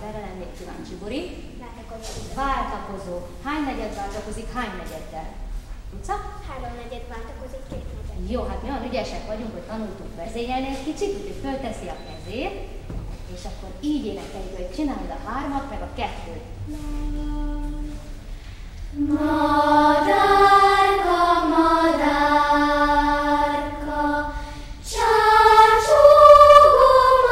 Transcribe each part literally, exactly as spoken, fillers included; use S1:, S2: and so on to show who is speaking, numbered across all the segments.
S1: erre lennék kíváncsi. Bori?
S2: Váltakozó.
S1: Váltakozó. Hány negyed váltakozik hány negyeddel? Luca?
S2: Három negyed váltakozik két negyed.
S1: Jó, hát mi olyan ügyesek vagyunk, hogy tanultunk vezényelni egy kicsit, úgyhogy fölteszi a kezét, és akkor így énekeljük, hogy csinálod a hármat, meg a kettőt.
S2: Madárka, madárka, csácsogó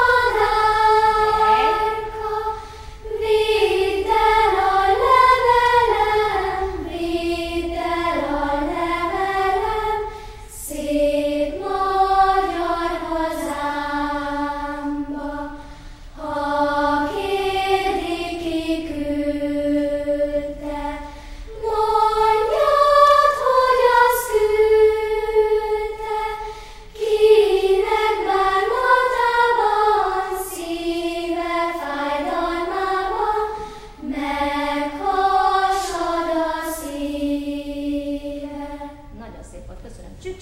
S2: madárka, vidd el a levelem, vidd el a levelem, szép magyar hazámba. Ha kérdi, ki küldte, mondjad, hogy az küldte, kinek bánatában, szíve fájdalmában, meghasad a szíve.
S1: Nagyon szép volt, köszönöm. Csücs!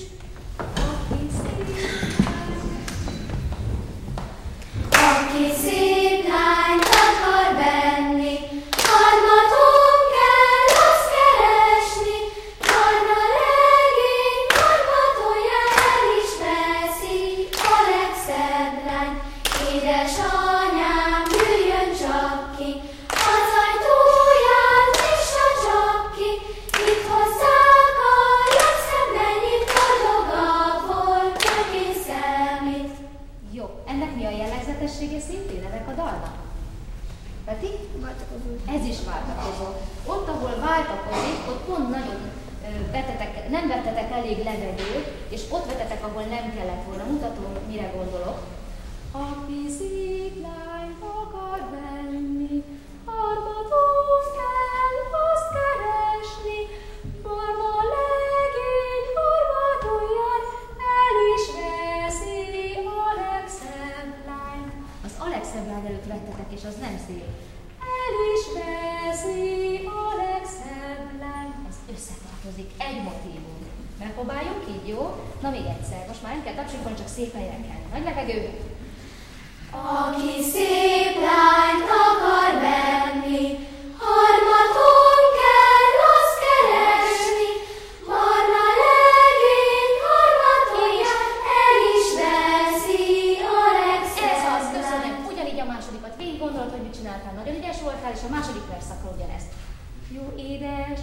S2: Aki szép lányt akar venni, harmaton kell azt keresni, barna legény, harmatonján el is veszi a legszebb lány. Édesanyám, jöjjön csak ki, az ajtóján nyissa csak ki, itt hozzák a legszebb mennyit, boldogabb volt, kökény szemét.
S1: Jó, ennek mi a jellegzetessége szintén ennek a dalnak? Peti?
S2: Váltakozó.
S1: Ez is váltakozó. Ott, ahol váltakozik, ott pont nagyon ö, vetetek, nem vettetek elég levegőt, és ott vetetek, ahol nem kellett volna. Mutatom, mire gondolok. Aki sziklányt akar venni, harmaton kell azt keresni, barna legény harmatonját el is veszi a legszebb lányt. Az a legszebb lány előtt vettetek, és az nem szép. El is veszi a legszebb lány. Ez összetartozik, egy motívum. Megpróbáljuk így, jó? Na még egyszer, most már nem kell tapsikolni, csak szépen énekelni. Nagy levegő.
S2: Aki szép lányt akar venni, harmaton kell azt keresni, barna legény harmatonját el is veszi a legszebb
S1: Ez az,
S2: lány.
S1: köszönöm. Ugyanígy a másodikat végig gondolod, hogy mit csináltál. Nagyon ügyes voltál, és a második verszakra ugyanezt. Jó, édes.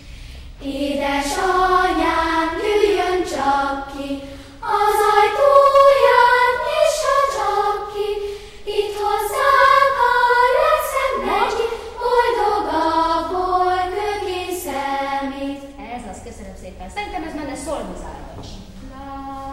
S2: Édesanyám, jöjjön csak ki, az ajtóján nyissa csak ki, itt hozzák a legszebb mennyit, boldogabb kökény szemét.
S1: Ez az, köszönöm szépen. Szerintem ez menne szolmizálva is. La.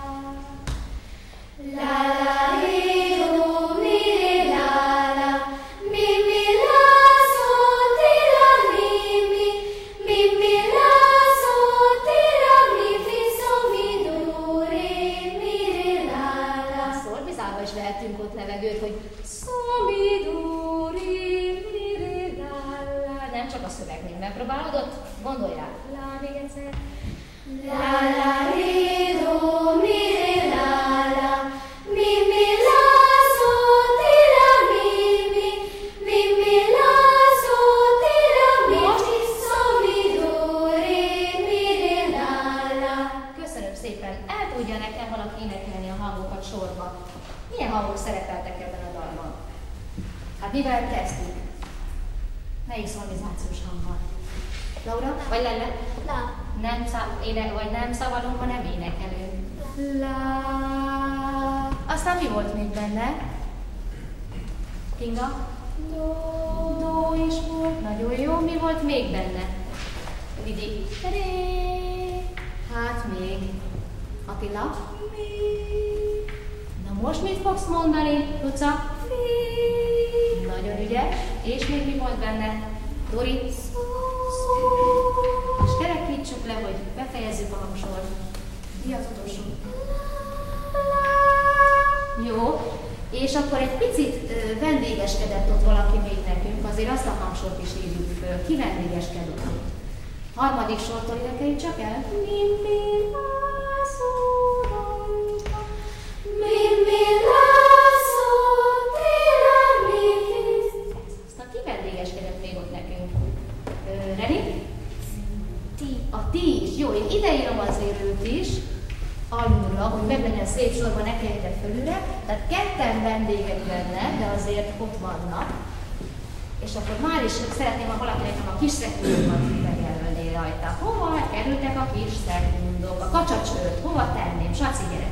S2: La la li do mi li la la, mi mi la so ti la mi mi, mi mi la so ti la mi fi so mi do re mi re la la.
S1: Szolmizálva is vehetünk ott levegőt, hogy szomidúri, miri, la, la. Nem csak a szövegnél megpróbálod, gondolj rá. La, még egyszer.
S2: La la li do mi re la la, mi mi la so ti la mi mi, mi mi la so ti la mi fi so mi do re mi re la la.
S1: Köszönöm szépen. El tudja nekem valaki énekelni a hangokat sorba? Milyen hangok szerepeltek ebben a dalban? Hát mivel kezdtük? Melyik szolmizációs hanggal? Laura? Vagy Lelle?
S2: La.
S1: Nem szá- éne- vagy nem szavalunk, hanem énekelünk. La. Aztán mi volt még benne? Kinga? Do. Do is volt. Nagyon jó. Mi volt még benne? Vidi. Ré. Hát még. Attila? Mi. Na most mit fogsz mondani, Luca? Mi. Nagyon ügyes. És még mi volt benne? Dori? Szó. Szó. És kerekítsük le, hogy befejezzük a hangsort. Mi az utolsó? Jó. És akkor egy picit ö, vendégeskedett ott valaki még nekünk, azért azt a hangsort is írjuk föl. Ki vendégeskedett? Harmadik sortól énekeljük csak el. Mi, mi, lászó, mi, mi, lászó, tila, mi, Jó, én ideírom azért őt is, alulra, hogy meg legyen szép sorban, ne kelljen ide fölülre. Tehát ketten vendégek benne, de azért ott vannak. És akkor már is szeretném, ha valaki nekem a kis szekundókat megjelölné rajta. Hova kerültek a kis szekundók? A kacsacsőt hova tenném? Saci, gyere!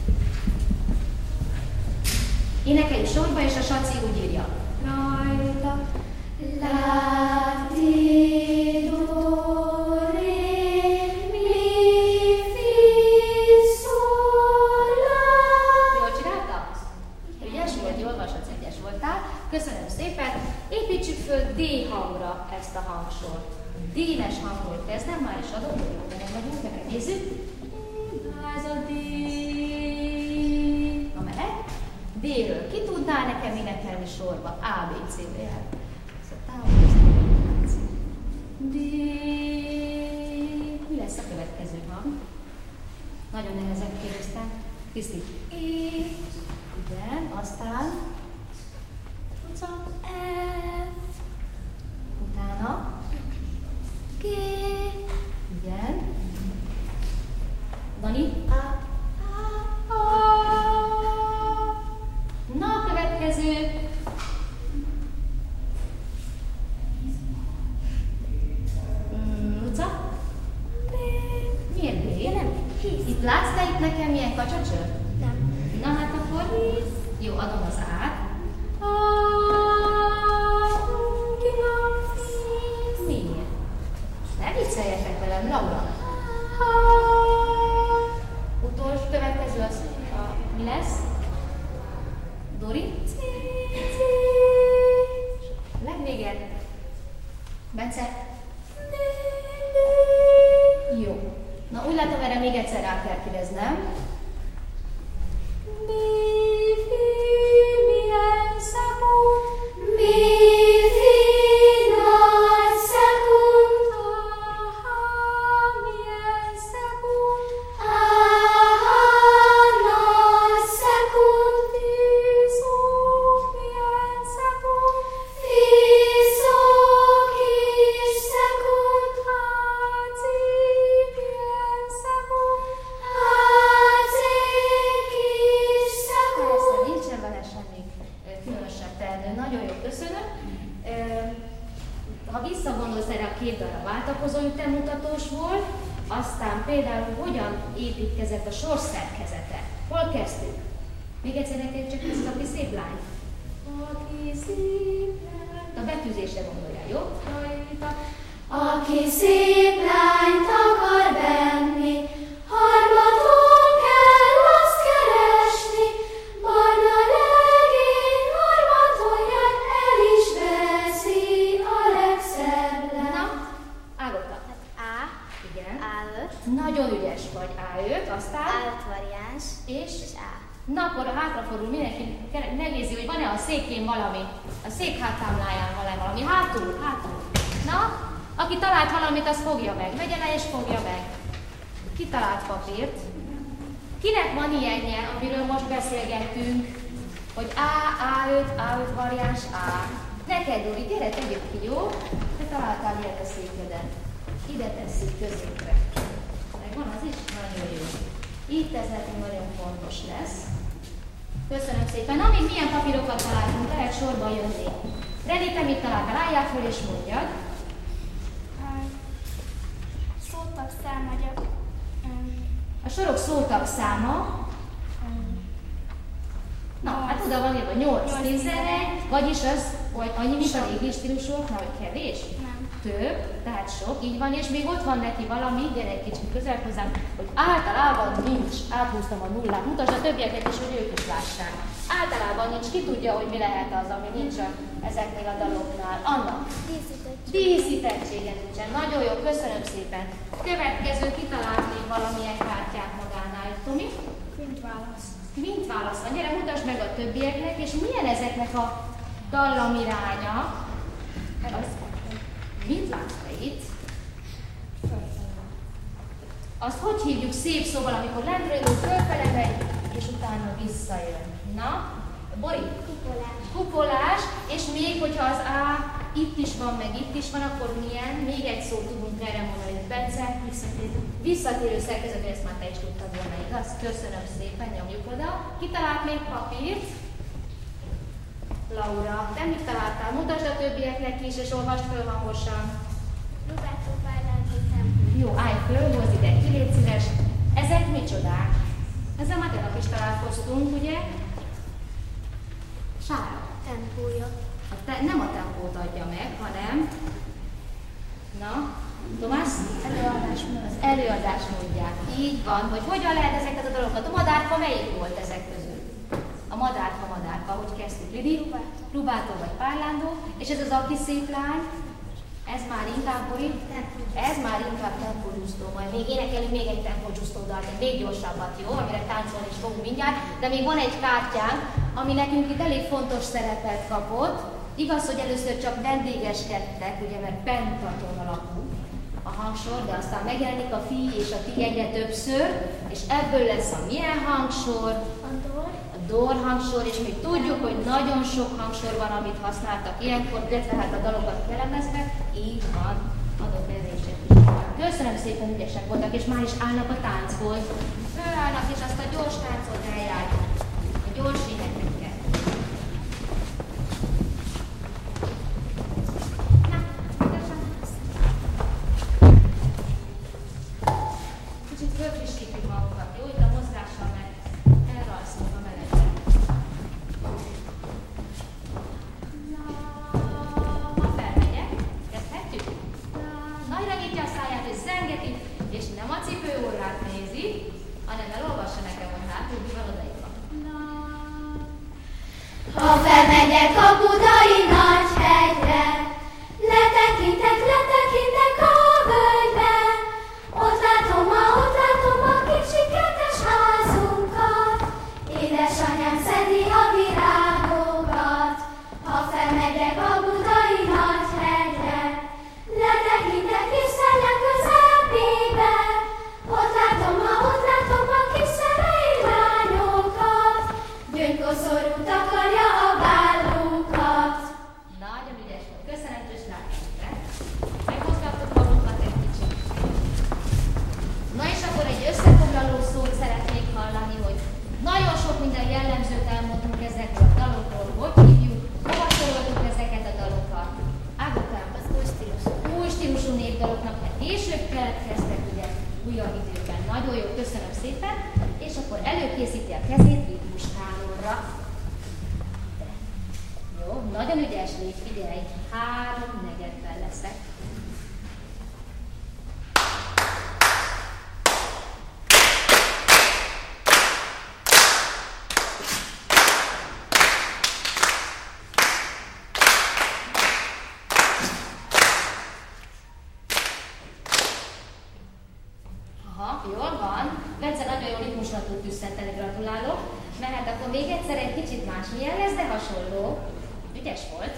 S1: Énekeljük sorba, és a Saci úgy írja. Rajta.
S2: La, ti, do, re, mi, fi, sol, la.
S1: Jól csinálta? Ügyes volt, jól olvashatsz, egyes voltál. Köszönöm szépen. Építsük föl D hangra ezt a hangsort. D-nes hangról kezdem, már is adom, hogy jó benne vagyunk, meg megnézzük. Ez a D. Na mehet. D-ről ki tudnál nekem énekelni sorba? A, B, C, D, L. D. Mi lesz a következő hang? Nagyon nehezen kérdeztem. Kriszti.
S2: I,
S1: igen, aztán Luca.
S2: F,
S1: Utána
S2: G,
S1: igen. Dani.
S2: A,
S1: A. Na, a következő. Mm, Luca.
S2: B,
S1: Miért B?
S2: nem, hisz.
S1: Itt látsz te itt nekem milyen kacsacső?
S2: Nem.
S1: Na hát akkor jó, adom az át. Miért? Ne vicceljetek velem, Laura. Utolsó következő az a, mi lesz? Dori? Legvéget. Bence? Jó. Na úgy látom, erre még egyszer rá kell kérdeznem. Ha visszagondolsz erre a két darab váltakozó ütemmutatós volt, aztán például hogyan építkezett a sor szerkezete. Hol kezdtük? Még egyszer neked csak ezt, aki szép lány. Aki szép lány. A betűzésre gondoljál, jó? Rajta.
S2: Aki szép lányt akar venni, harmaton kell azt keresni, barna legény harmaton jár, el is veszi a legszebb lány.
S1: Na, Ágota.
S3: A,
S1: Igen.
S3: A öt,
S1: Nagyon ügyes vagy. á öt, aztán...
S3: A öt variáns,
S1: És?
S3: és A.
S1: Na, akkor hátrafordul mindenki, megnézi, hogy van-e a székén valami, a szék háttámláján van-e valami. Hátul, hátul. Na, aki talált valamit, az fogja meg. Vegye le és fogja meg. Ki talált papírt? Kinek van ilyenje, amiről most beszélgettünk? Hogy A, á öt, á öt variáns, A. Neked, Dori, gyere, tegyük ki, jó? Te találtál ilyet a székeden. Ide tesszük középre. Megvan az is? Nagyon jó. Itt ez nekünk nagyon fontos lesz. Köszönöm szépen. Na, még milyen papírokat találtunk, lehet sorba jönni. Reni, te mit találtál? Álljál föl és mondjad.
S3: Szótag számagyak.
S1: A sorok szótag száma. Na, hát oda van írva nyolc, tizenegy, vagyis az vagy annyi, mint a régi stílusoknál, hogy kevés?
S3: Nem.
S1: Több, tehát sok, így van, és még ott van neki valami, gyere egy kicsit közel hozzám, hogy általában nincs, áthúztam a nullát, mutasd a többieknek is, hogy ők is lássák. Általában nincs, ki tudja, hogy mi lehet az, ami nincs a, ezeknél a daloknál. Anna,
S3: Díszítettség.
S1: díszítettsége nincsen. Nagyon jó, köszönöm szépen. Következő, kitalált még valamilyen kártyát magánál, Tomi?
S3: Mint válasz.
S1: Mint válasz van, gyere, mutasd meg a többieknek, és milyen ezeknek a dallamiránya? Az, mit látsz te itt? Azt hogy hívjuk szép szóval, amikor lentről indul, fölfele megy, és utána visszajön? Na, Bori?
S3: Kupolás.
S1: Kupolás, és még, hogyha az A itt is van, meg itt is van, akkor milyen? Még egy szót tudunk erre mondani. Bence, visszatérő, visszatérő szerkezet, ezt már te is tudtad volna, igaz? Köszönöm szépen, nyomjuk oda. Ki talált még papírt? Laura, te mit találtál? Mutasd a többieknek is, és olvasd föl hangosan.
S3: Roberto Párlányi tempó.
S1: Jó, állj föl, hozd ide, ki légy szíves. Ezek micsodák? Ezzel már tegnap is találkoztunk, ugye? Sára.
S3: Tempója.
S1: A te, nem a tempót adja meg, hanem... Na, Tomás?
S3: Előadás módját.
S1: Az előadás módját. Így van, hogy hogyan lehet ezeket a dolgokat. A madárka melyik volt ezek közül? A madárka, madárka, hogy kezdtük, Lidi? Rubától vagy Párlándó. És ez az aki szép lány? Ez már inkább, hogy ez már inkább tempógyúsztó, majd még énekelünk még egy tempógyúsztó dalt, egy még gyorsabbat, jó, amire táncolni is fogunk mindjárt, de még van egy kártyánk, ami nekünk itt elég fontos szerepet kapott. Igaz, hogy először csak vendégeskedtek, ugye, mert pentaton alapú a hangsor, de aztán megjelenik a fi és a ti egyre többször, és ebből lesz a milyen hangsor?
S3: A dor.
S1: Dor hangsor, és még tudjuk, hogy nagyon sok hangsor van, amit használtak ilyenkor, illetve hát a dalokat kelemezve, így van, adott érzések is. Köszönöm szépen, ügyesek voltak, és már is állnak a táncból. Fölállnak, és azt a gyors táncot eljárják. A gyors énekekkel. Na, kicsit fölfrissítjük magunkat, jó? Itt a mozgással, mert elralszunk a melegben. Ha felmegyek, kezdhetjük? Nagyra nyitja a száját, és zengeti, és nem a cipőórát nézi, hanem elolvassa nekem, hogy hátul mi van odaírva.
S2: Ha felmegyek a budai nagy hegyre, letekintek, letekintek a völgybe, ott látom a, ott látom a kicsi kertes házunkat, édesanyám szedi a virágokat. Ha felmegyek a budai nagy hegyre, letekintek és szellem közepébe, ott látom a, ott látom a kis szerei lányokat, gyöngykoszorú takarja a vállukat.
S1: Nagyon ügyes volt. Köszönetes látásra. Megmozgattuk magunkat egy kicsit. Na és akkor egy összefoglaló szót szeretnék hallani, hogy nagyon sok minden jellemzőt elmondtunk ezekről a dalokról, hogy hívjuk, hova soroltuk ezeket a dalokat. Ágotám,
S3: Az új stílusú.
S1: új stílusú népdaloknak, mert később keletkeztek, ugye, újabb időben. Nagyon jó, köszönöm szépen. És akkor előkészíti a kezét ritmuskálóra. Jó, nagyon ügyes légy, figyelj, három negyedben leszek. Aha, jól van. Bence nagyon jó ritmusra tud tüsszenteni, gratulálok. Mehet akkor még egyszer egy kicsit más milyen lesz, de hasonló. Ügyes volt.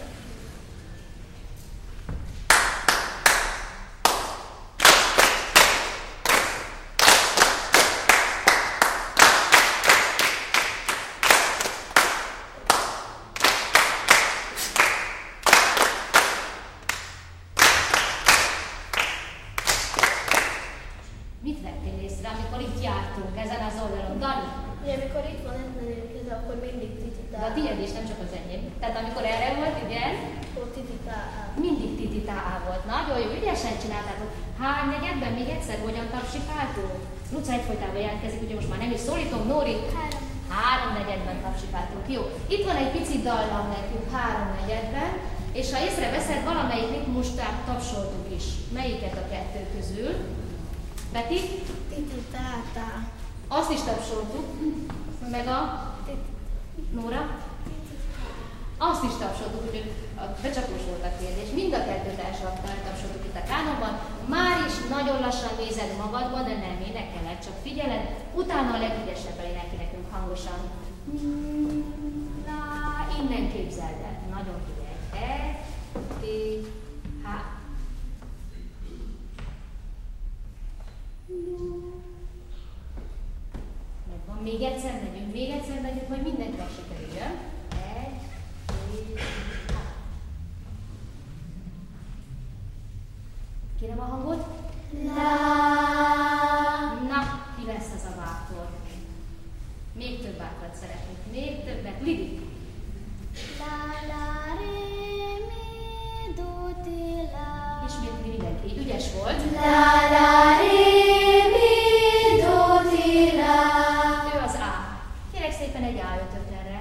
S1: Mit vettél észre, amikor itt jártunk ezen az oldalon? Dani?
S3: Ugye, amikor itt van etlenül ez, akkor mindig
S1: De a
S3: tititál.
S1: tiéd is, nem csak az enyém. Tehát amikor erre volt, igen,
S3: Akkor tititál.
S1: mindig tititá volt. Nagyon jó, ügyesen csináltátok. Hány negyedben még egyszer hogyan tapsikáltunk? Luca egyfolytában jelentkezik, ugye most már nem is szólítom. Nóri?
S3: Három.
S1: Három negyedben tapsikáltunk. Jó. Itt van egy pici dallam nekünk három negyedben, és ha észreveszed, valamelyik ritmust tapsoltuk is. Melyiket a kettő közül? Beti?
S3: Tititáltál.
S1: Azt is tapsoltuk. Meg a Nóra? Azt is tapsoltuk, úgyhogy a becsapós volt a kérdés. Mind a kettőt eltapsoltuk itt a kánonban. Már is nagyon lassan nézed magadba, de nem énekeled, csak figyeled. Utána a legügyesebben énekel nekünk hangosan. Na, innen képzeld el. Nagyon figyelj. E, T, H. Megvan. Még egyszer megyünk, még egyszer megyünk, majd mindenkinek sikerüljön. Egy, két, három. Kérem a hangot.
S2: La.
S1: Na, ki lesz az a bátor? Még több bátrat szeretnék. Még többet. Lidi.
S2: La la re mi do ti la.
S1: Ismétli mindenki. Ügyes volt.
S2: La la re mi do ti la.
S1: Ő az A. Kérek szépen egy á ötöt erre.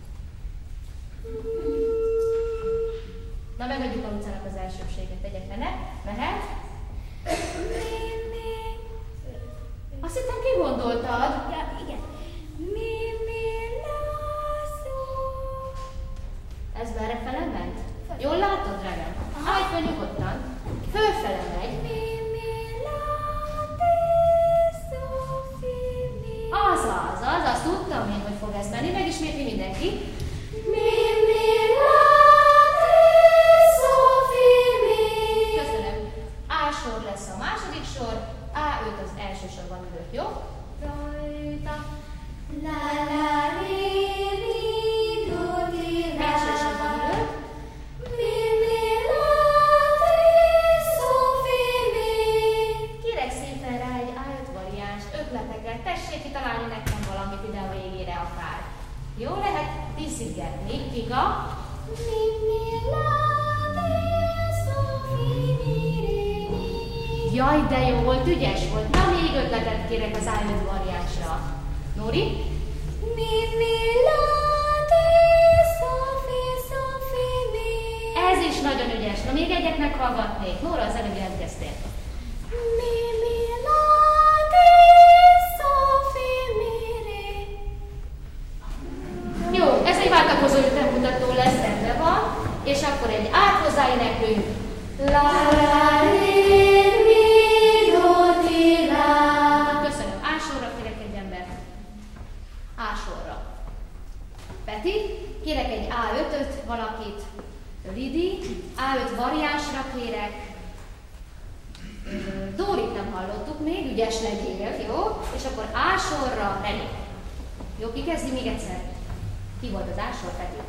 S1: Na, megadjuk a Lucának az elsőbséget. Egyetlenek. Mehet.
S2: Mi mi.
S1: Azt hittem, ki gondoltad?
S2: Ja, igen. Mi mi la szó.
S1: Ez merre fele ment? Jól látod, drágám? Állj fel nyugodtan. Fölfele megy.
S2: Mi mi la ti szó fi mi.
S1: Az az, az, azt tudtam én, hogy fog ez menni. Megismétli mindenki.
S2: Mi mi la ti szó fi mi.
S1: Köszönöm. A sor lesz a második sor, á öt az első sorban ülök, jó? Rajta.
S2: La la ri mi do ti la.
S1: Első sorban ülök.
S2: Mi mi la ti szó fi mi.
S1: Kérek szépen rá egy á öt variáns ötleteket. Tessék kitalálni nekem valamit ide a végére akár. Jó lehet diszigetni. Kika?
S2: Mi mi la ti szó fi mi re mi.
S1: Jaj, de jó volt, ügyes volt. Na, még ötletet kérek az á öt variánsra. Nóri?
S2: Mi mi la ti szó fi szó fi mi.
S1: Ez is nagyon ügyes. Na, még egyet meghallgatnék. Nóra, az előbb jelentkeztél.
S2: Mi mi la ti szó fi mi re.
S1: Jó, ez egy váltakozó ütemmutató lesz, rendben van. És akkor egy át hozzáéneklünk. La la
S2: Re mi do ti la.
S1: Köszönöm. Á sorra kérek egy embert. Á sorra. Peti, kérek egy á ötöt valakit. Lidi, á öt variánsra kérek. Ö, Dórit nem hallottuk még, ügyes legyél, jó? És akkor á sorra Reni. Jó, ki kezdi még egyszer? Ki volt az á sor, Peti?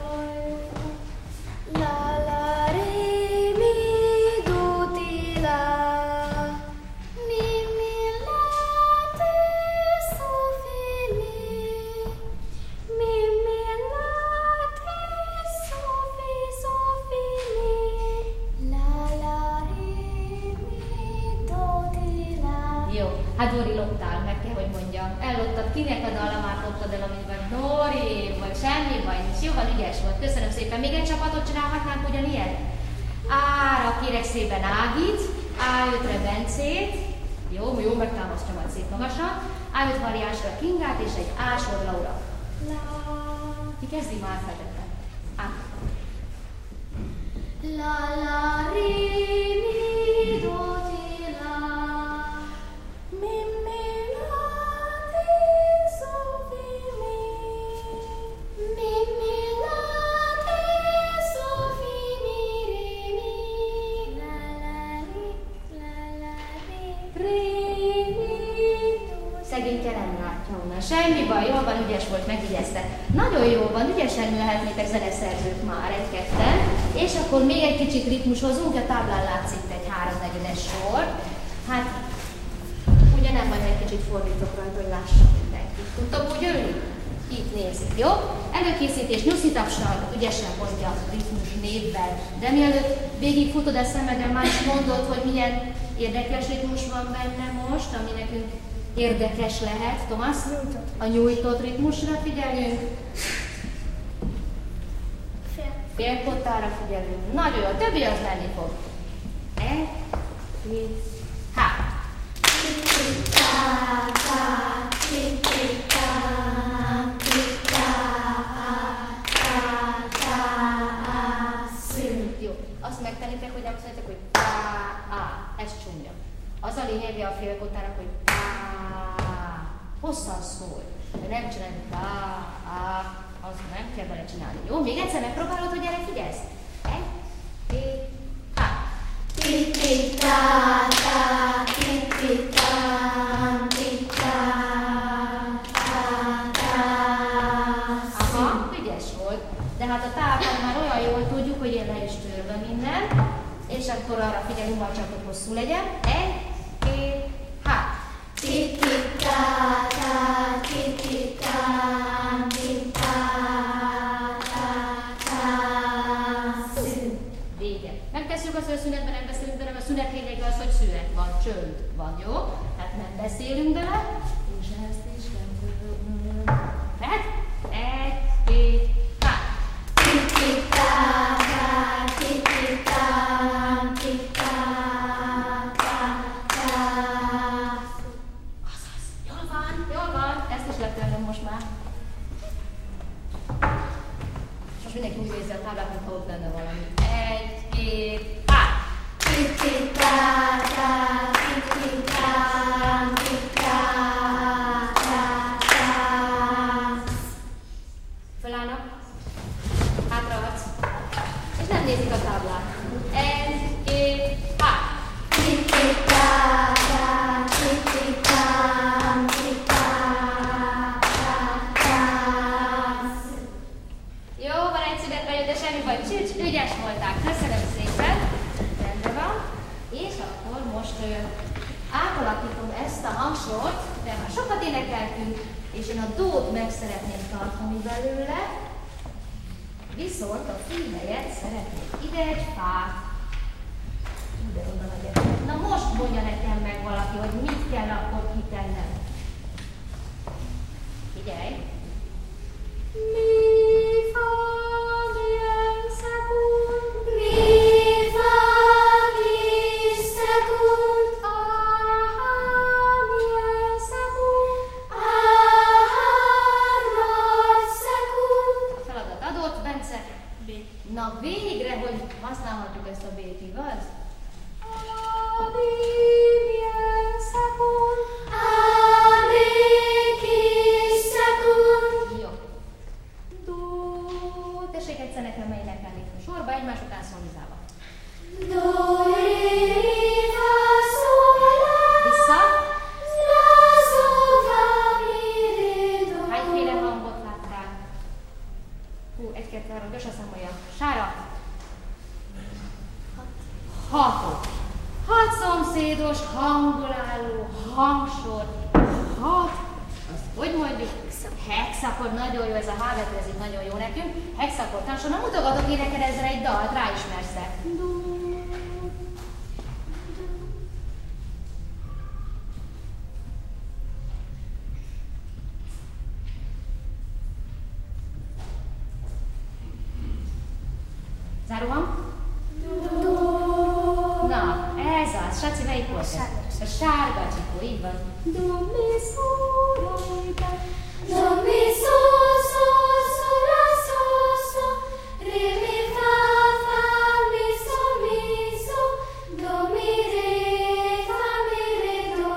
S2: La la re mi do ti la. Mi mi la ti szó fi mi. Mi mi la ti szó fi szó fi mi. La la re mi do ti la.
S1: Jó, hát Dóri, loptál, meg kell, hogy mondjam. Ellottad, kinek a dallamát loptad el, amiben Dóri, vagy semmi baj nincs. Jóval ügyes volt, köszönöm szépen. Még egy csapatot csinálhatnánk ugyanilyet? Ára kérek szépen Ágit, á ötre Bencét, jó, jó, megtámasztja majd szép magasan, á öt variánsra Kingát és egy á sor Laura.
S2: La.
S1: Ki kezdi már feltettem? Á.
S2: La la re mi do ti la. Mi mi la ti szó fi mi. Mi mi la ti szó fi mi re mi. La la ri la la ri.
S1: Ré, szegényke nem látja onnan. Semmi baj, jól van, ügyes volt, megvigyezte. Nagyon jó van, ügyesen lehetnétek zeneszerzők már egy-ketten. És akkor még egy kicsit ritmus hozunk, a táblán látszik egy háromnegyedes sor. Hát, ugye nem, majd egy kicsit fordítok rajta, hogy lássam mindenki. Tudtok úgy ülni? Itt nézik, jó? Előkészítés, nyuszi tapsal, ügyesen mondja ritmus névvel. De mielőtt végigfutod a szemeden, már is mondod, hogy milyen érdekes ritmus van benne most, ami nekünk érdekes lehet. Tomasz? A nyújtott ritmusra figyeljünk. Félkottára figyelünk. Nagyon jó, a többi az lenni fog. E, két, há. Jó, azt megtanitek, hogy nem szóljátok, hogy tá, á. Ez csúnya. Az a lényege a félkottának, hogy tá. Hosszan szól. De nem csinálni tá, á. Az nem kell bele csinálni. Jó, még egyszer megpróbálod, hogy gyerek figyelsz? Egy, két, há.
S2: Ti-ti-ta, ta, ti-ti-ta, ti-ta, ta, ta.
S1: Aha, ügyes volt. De hát a távban már olyan jól tudjuk, hogy én le is törve minden. És És akkor arra figyelünk, hogy csak hogy hosszú legyen. Egy, két, hát.
S2: Tititata, tititán, titátá, szünet.
S1: Vége. Megtesszük azt, hogy a szünetben nem beszélünk bele, mert a szünet lényege az, hogy szünet van, csönd van, jó? Tehát nem beszélünk bele, és ezt is nem tudom. Tehát egy, két, hát.
S2: Tititata, tititán, titátá,
S1: Azaz, jól van, jól van, ezt is letörlöm most már. És most mindenki úgy nézze a táblát, mintha ott lenne valami. Egy, két, hát.
S2: tititata, tititán, titátá.
S1: Fölállnak, hátraadsz, és nem nézik a táblát. Egy, két, hát.
S2: Tititata, tititán, titátá.
S1: Jó, van egy szünet bejött, de semmi baj. Csücs, ügyes voltál. Köszönöm szépen. Rendben van. És akkor most ö, átalakítom ezt a hangsort, de már sokat énekeltünk, és én a dót meg szeretném tartani belőle, viszont a fi helyett szeretnék ide egy fát. Ide oda megyek. Na most mondja nekem meg valaki, hogy mit kell akkor kitennem. Figyelj! Mi, fa, milyen szegúnd,
S2: Mi fa, kis szegúnd,
S1: aha, milyen szegúnd.
S2: aha, nagy szegúnd.
S1: A feladat adott, Bence.
S3: B.
S1: Na végre, hogy használhatjuk ezt a B-t, igaz? A B, milyen szegúnd.
S2: A, mi, kis szegúnd.
S1: Jó. Do, tessék egyszer nekem énekelni. Sorba egymás után szolizálva.
S2: Do, ré, fa, szól, la,
S1: Vissza.
S2: la, szól, fa, mi, ré, do.
S1: Hányféle hangot láttál? Hú, egy, kettő, három, Gösa számolja. Sára. Hatot. Hat szomszédos hangból álló hangsor. Hat. Azt hogy mondjuk? Hexakord, nagyon jó, ez a H betű, ez így nagyon jó nekünk. Hexakord táncson, na mutogatok én neked ezzel egy dalt, ráismersz-e? Záróhang? Na, ez az. Saci, melyik volt ez? A sárga csipó, így van. Do, mi, szó, rajta.
S2: Do, mi, szó, szó, szó, la, szó, szó. Ré, mi, fa, fa, mi, szó, mi, szó. Do, mi, ré, fa, mi, ré, do.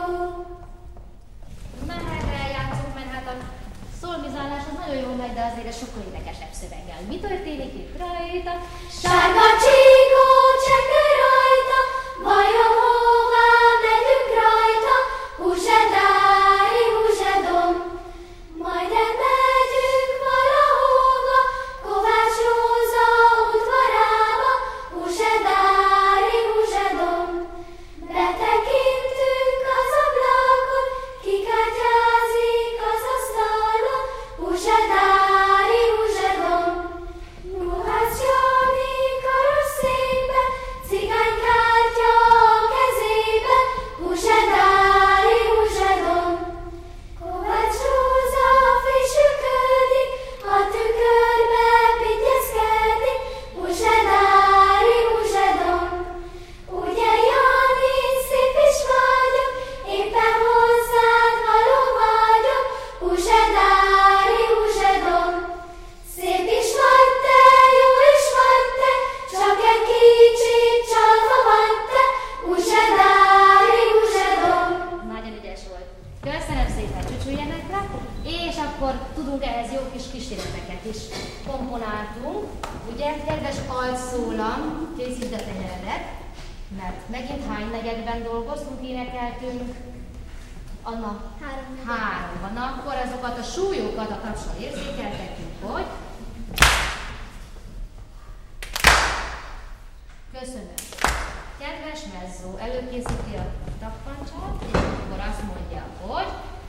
S1: Meherre játszunk, mert hát a szolmizálás az nagyon jól megy, de azért ez sokkal érdekesebb szöveggel. Mi történik itt rajta?
S2: Sárga csíkó csengő rajta, vajon hová megyünk rajta? Húzsedári, húzsedom, majd elmegyünk valahova, Kovács Róza udvarába. Húzsedári, húzsedom, betekintünk az ablakon, kikártyázik az asztalon. Húzsedári, húzsedom, Kovács Jani karosszékbe, cigánykártya a kezébe. Húzsedári, húzsedom, Kovács Róza fésülködik, a tükörbe pityeszkedik. Húzsedári, húzsedom, ugye Jani, szép is vagyok, éppen hozzád való vagyok. Húzsedári, húzsedom, szép is vagy te, jó is vagy te, csak egy kicsit csalva vagy te. Húzsedári, húzsedom.
S1: Nagyon ügyes volt. Köszönöm szépen, csücsüljenek le, és akkor tudunk ehhez jó kis kísérleteket is komponáltunk. Ugye, kedves altszólam, készítsd a tenyeredet, mert megint hány negyedben dolgoztunk, énekeltünk? Anna?
S3: Három.
S1: Háromban. Na, akkor azokat a súlyokat a tapsal érzékeltetjük, hogy... Köszönöm. kedves mezzó előkészíti a tappancsát, és akkor azt mondja, hogy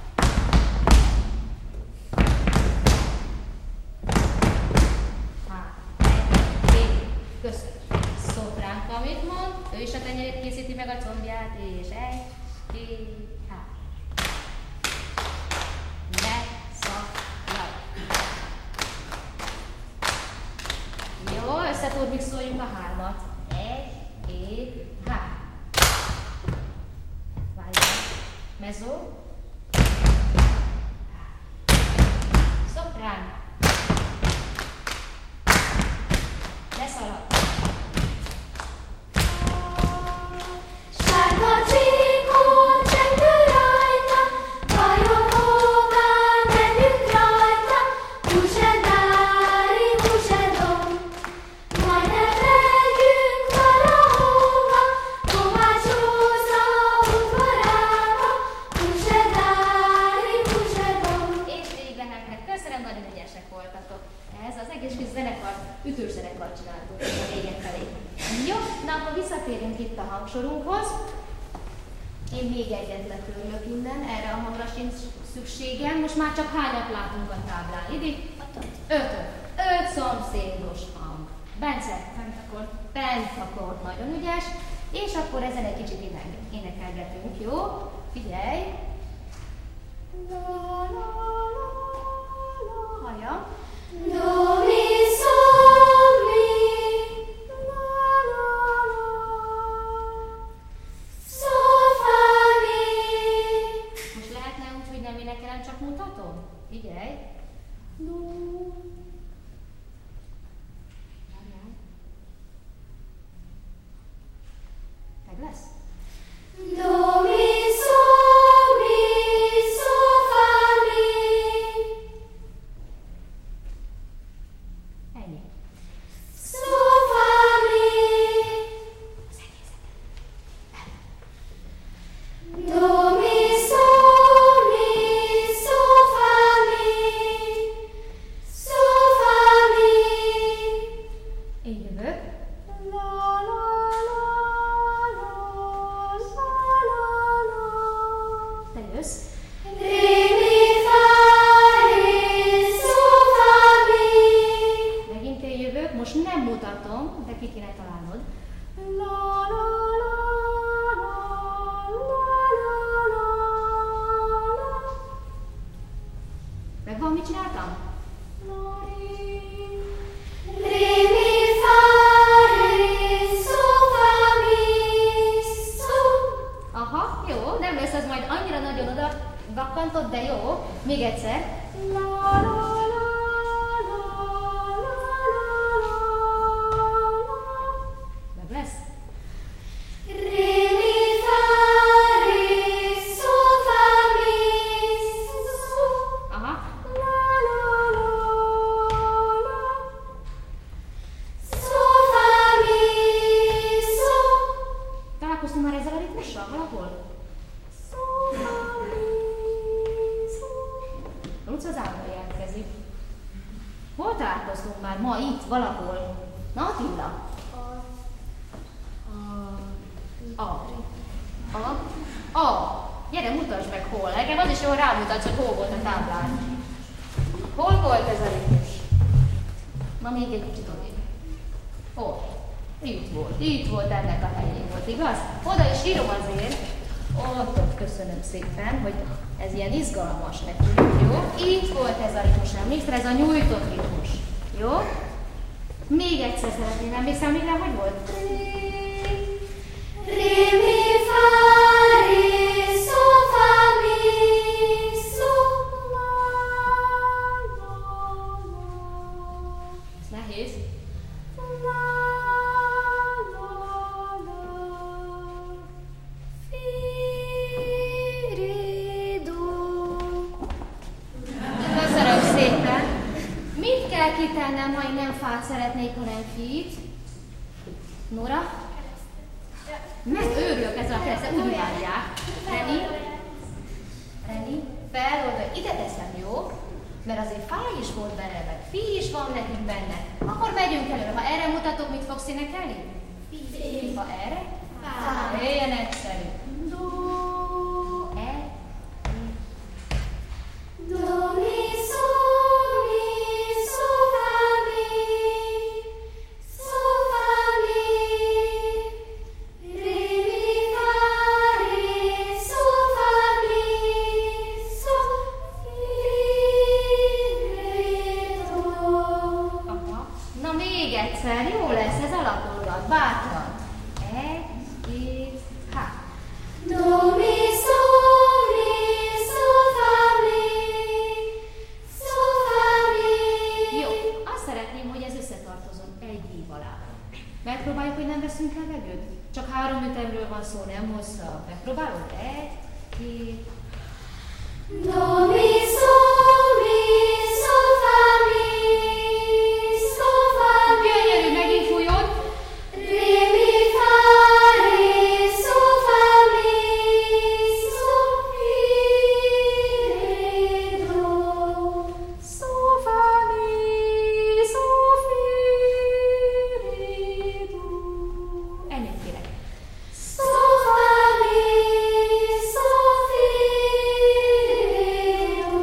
S1: hát, egy, két, köszönöm. Szopránka mit mond? Ő is a tenyerét készíti meg a combját, és egy, két, hát. Leszaklag. Jó, összetud mixoljuk a hármat. Egy, két, három. Várjál. Mezzo. Szoprán. Leszalad.
S2: Sárga csíkó csengő rajta, vajon hová megyünk rajta? Húsedári, húsedom, majd elmegyünk valahova, Kovács Róza udvarába, húsedári, húsedom.
S1: És végre nektek köszönöm, nagyon ügyesek voltatok. Ez az egész kis zenekar, ütős zenekar csináltuk a végén felé. Jó, na akkor visszatérünk itt a hangsorunkhoz. Én még egyet letörlök innen, erre a hangra sincs szükségem. Most már csak hányat látunk a táblán, Lidi? Ötöt. Öt szomszédos hang. Bence, pentakord. Pentakord, nagyon ügyes. És akkor ezen egy kicsit ének- énekelgetünk, jó? Figyelj! La, la, la, la. Hallja?
S2: Do, mi, sol, mi, la, la, la, sol, fa, mi.
S1: Most lehetne úgy, hogy nem énekelem, csak mutatom? Figyelj! Do. Várjál. Meg lesz?
S2: Do, mi, sol, mi, sol, fa, mi.
S1: Ennyi.
S2: Sol, fa, mi.
S1: Az egészet.
S2: Do, mi, sol, mi, sol, fa, mi. Sol, fa, mi.
S1: Így jövök. La, la, la, la, la, la, la. Te jössz.
S2: Ré, mi, fa, ré, sol, fa, mi.
S1: Megint én jövök, most nem mutatom, de ki kéne találnod. La, la, la, la, la, la, la, la. Megvan, mit csináltam? La, ré.
S2: Ré, mi, fa, ré, sol, fa, mi, sol.
S1: Aha, jó, nem lesz ez majd annyira nagyon oda vakkantott, de jó. Még egyszer. La, la, la, la, la, la, la, la. Meg lesz?
S2: Ré, mi, fa, ré, sol, fa, mi, sol.
S1: Aha. La, la, la, la.
S2: Sol, fa, mi, sol.
S1: Találkoztunk már ezzel a ritmussal valahol? Szó, fa, mi, szó. Luca az ábra jelentkezik. Hol találkoztunk már ma itt, valahol? Na, Attila? A. A. A. A. Gyere, mutasd meg hol. Nekem az is jól rámutatsz, hogy hol volt a táblán. Hol volt ez a ritmus? Na, még egy kicsit odébb. Hol? Itt volt. Itt volt, ennek a helyén volt, igaz? Oda is írom azért. Ott, ott, köszönöm szépen, hogy ez ilyen izgalmas nekünk, jó? Itt volt ez a ritmus, emlékszel? Ez a nyújtott ritmus, jó? Még egyszer szeretném, emlékszem még rá, hogy volt?
S2: Ré, mi, fa, ré, sol, fa, mi, sol.
S1: Ez nehéz.
S2: Fi, ré, do.
S1: Köszönöm szépen. Mit kell kitennem, ha én nem fát szeretnék, hanem fít? Nora? Megőrülök ezzel a keresztel, úgy várják. Reni? Reni? Feloldva, ide teszem, jó? Mert azért fáj is volt benne, meg fi is van nekünk benne. Akkor megyünk előre. Ha erre mutatok, mit fogsz énekelni? Fi. Ha erre? Fá. háromütemről van szó, nem hosszabb. Megpróbálod? Egy, két.
S2: Do, mi, szó, mi, szó, fa, mi, szó, fa, mi.
S1: Gyönyörű, megint fújod.
S2: Ré, mi, fa, ré, szó, fa, mi, szó, fi, ré, do.
S1: Szó, fa, mi, szó, fi, ré, do. Ennyit kérek.
S2: Szó, fa, mi, szó, fi, ré, do.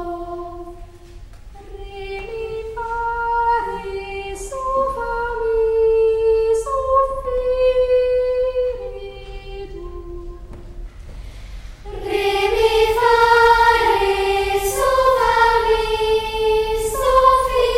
S1: Ré, mi, fa, ré, szó, fa, mi, szó, fi, ré, do.
S2: Ré, mi, fa, ré, szó, fa, mi, szó, fi,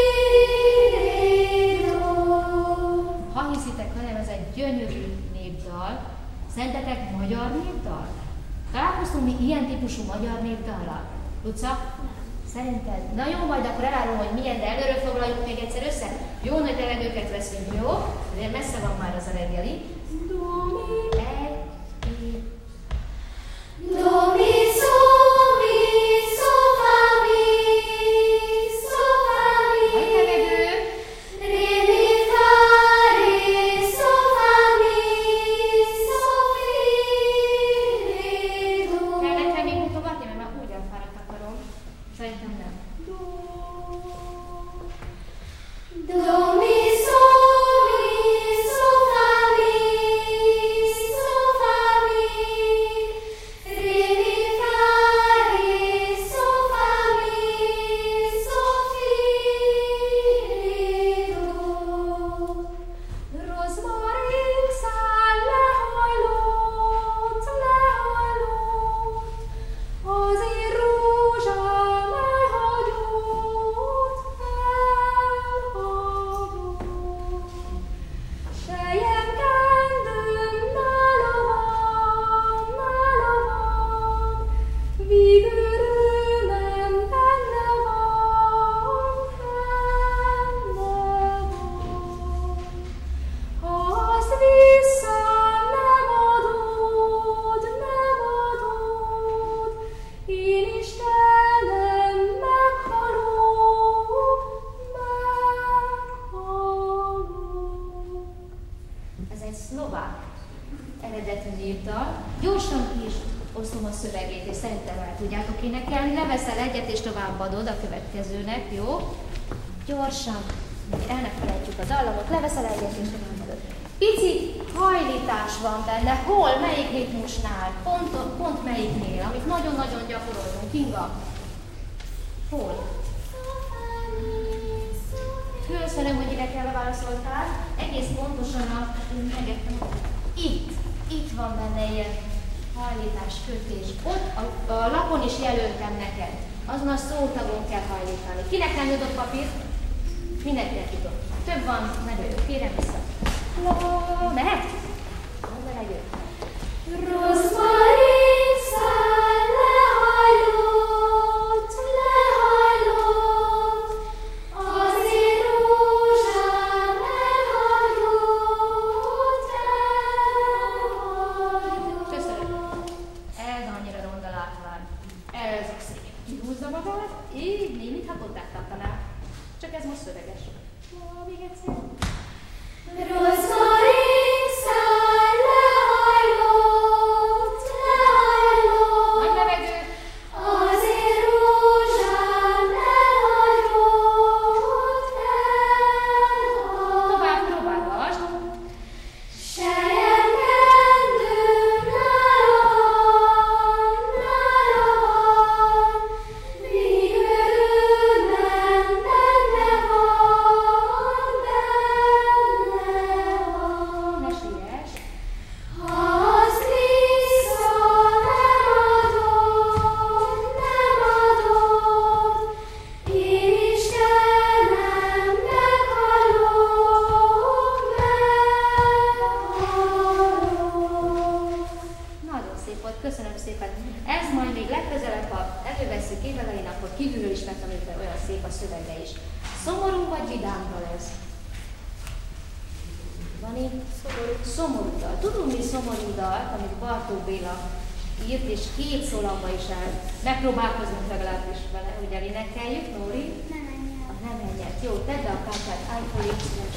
S2: ré, do.
S1: Ha hiszitek, hanem ez egy gyönyörű népdal. Szerintetek magyar népdal? Találkoztunk mi ilyen típusú magyar népdallal? Luca? Szerinted? Na jó, majd akkor elárulom, hogy milyen, de előről foglaljuk még egyszer össze. Jó nagy levegőket veszünk, jó? Azért messze van már az a reggeli. Do, mi, egy, két.
S2: Do, mi, szó, mi, szó, fa, mi, szó, fa, mi.
S1: Nagy levegő.
S2: Ré, mi, fa, ré, szó, fa, mi, szó, fi, ré, do.
S1: Kell nekem még mutogatni, mert már úgy elfáradt akarom. Szerintem nem. Do.
S2: Do, mi, szó, mi, szó, fa, mi, szó, fa, mi. Ré, mi, fa, ré, szó, fa, mi, szó, fi, ré, do.
S1: Rozmarin szál lehajlott, lehajlott, az én rózsám elhagyott, elhagyott. Selyemkendőm nála van, nála van, víg örömem benne van, benne van. Ha azt vissza nem adod, nem adod, én Istenem meghalok, meghalok. Ez egy szlovák eredetű népdal. Gyorsan is osztom a szövegét, és szerintem el tudjátok énekelni. Leveszel egyet, és továbbadod a következőnek, jó? Gyorsan, el ne felejtjük a dallamot, leveszel egyet, és továbbadod. Pici hajlítás van benne. Hol? Melyik ritmusnál? Pont, pont melyiknél? Amit nagyon-nagyon gyakorolunk. Kinga? Hol? Köszönöm, hogy ide kell válaszoltál. Egész pontosan a... Itt. Itt van benne ilyen hajlítás, kötés. Ott a, a lapon is jelöltem neked. Azon a szótagon kell hajlítani. Kinek nem jutott papír? Mindenkinek jutott. Több van, nagyon jó. Kérem vissza. La, mehet? Mondd el együtt.
S2: Rozmarin szál lehajlott, lehajlott, az én rózsám elhagyott, elhagyott.
S1: Köszönöm. Ez annyira ronda látvány. Ez a szép. Kihúzza magad, így, mi, mintha kottát tartanál. Csak ez most szöveges. Na, még egyszer.
S2: Rozmarin szál lehajlott, lehajlott,
S1: Nagy levegő.
S2: az én rózsám elhagyott, elhagyott.
S1: Tovább próbálgass.
S2: Selyemkendőm nála van, nála van, míg örömem benne van, benne van.
S1: Ne siess.
S2: Ha azt vissza nem adod, nem adod, én Istenem meghalok, meghalok.
S1: Nagyon szép volt, köszönöm szépen. Ez majd még legközelebb, ha elővesszük évelején, akkor kívülről is megtanuljuk, de olyan szép a szövege is. Szomorú vagy vidám dal ez? Van mondani? Szomorú. Szomorú dal. Tudunk mi szomorú dalt, amit Bartók Béla írt, és két szólamban is el. Megpróbálkozunk legalábbis vele, hogy elénekeljük, Nóri?
S2: Nem ennyire.
S1: Ah, nem ennyire. Jó, tedd be a kártyát, állj fel, légy szíves.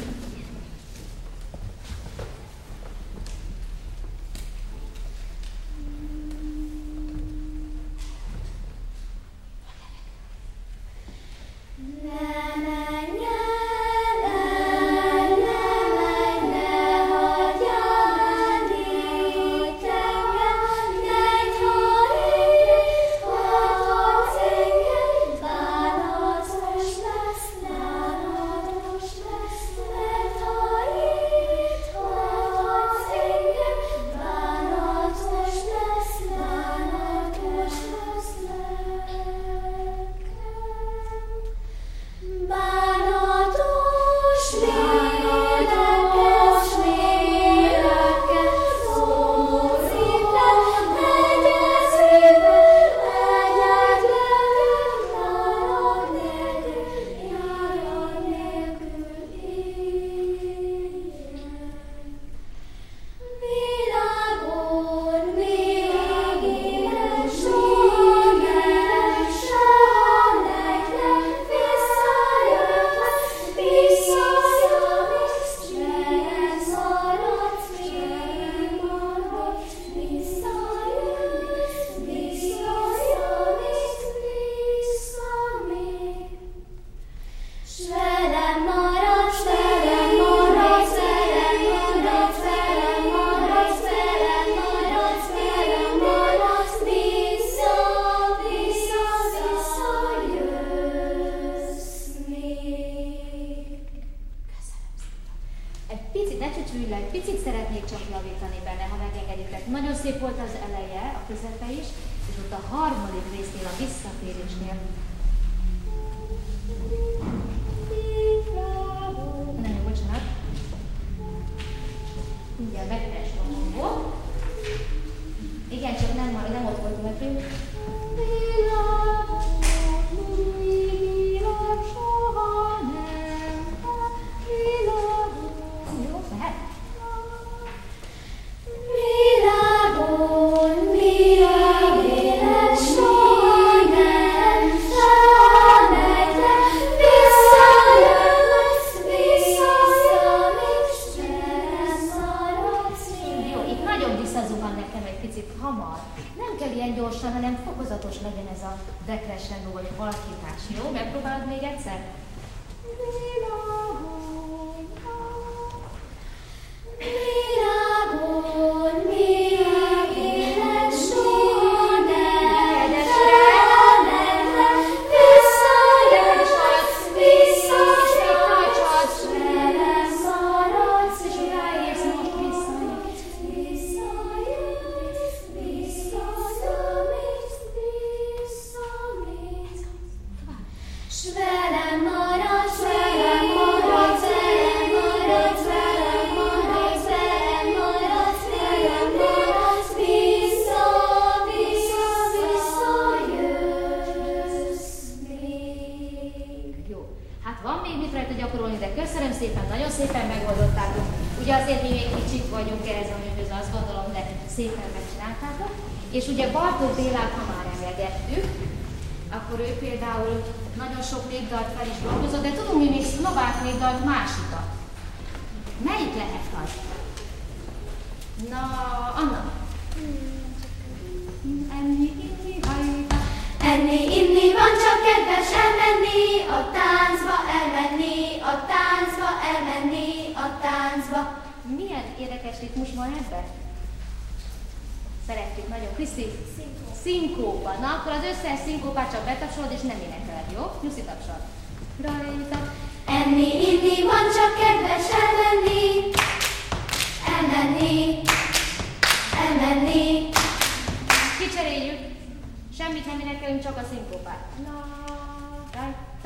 S1: És ugye Bartók Bélát, ha már emlegettük, akkor ő például nagyon sok népdalt fel is dolgozott, de tudunk mi még szlovák népdalt másikat. Melyik lehet az? Na, Anna. Enni, inni, hajta.
S2: Enni, inni, van csak kedves elmenni a táncba, elmenni a táncba, elmenni a táncba.
S1: Milyen érdekes ritmus van ebben? Szeretjük nagyon. Kriszti?
S3: Szinkópa.
S1: Szinkópa. Na, akkor az összes szinkópát csak betapsolod és nem énekeled, jó? Nyuszi tapsol. Rajta.
S2: Enni, inni, van csak kedves elmenni, elmenni, elmenni.
S1: Kicseréljük. Semmit nem énekelünk, csak a szinkópát. Na, rajta.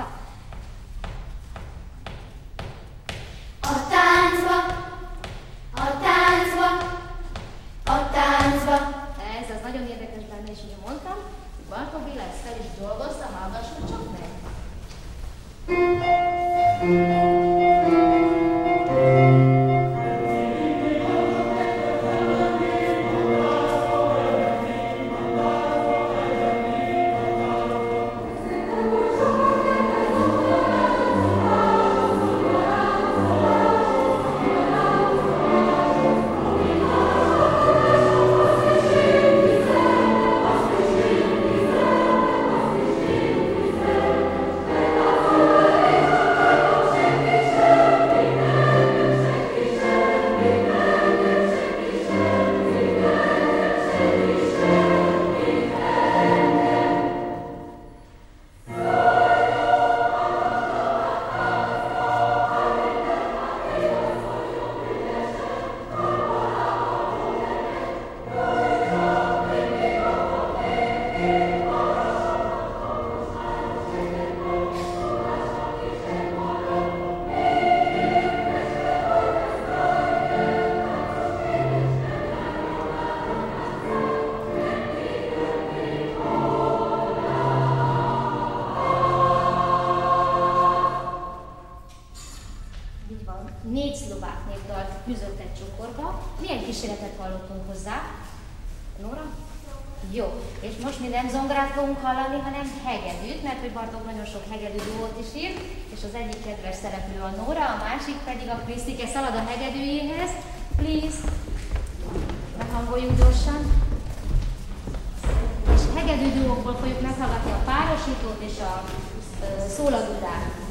S2: A táncba, a táncba, a táncba.
S1: Ez az nagyon érdekes benne, és ugye mondtam, Bartók Béla ezt fel is dolgozta, hallgassuk csak meg. milyen kísérletet hallottunk hozzá? Nóra? Jó. És most mi nem zongorát fogunk hallani, hanem hegedűt, mert hogy Bartók nagyon sok hegedű dúót is írt, és az egyik kedves szereplő a Nóra, a másik pedig a Krisztike. Szalad a hegedűjéhez. Please. Meghangoljuk gyorsan. És hegedű dúókból fogjuk meghallgatni a párosítót és a uh, szóladudát.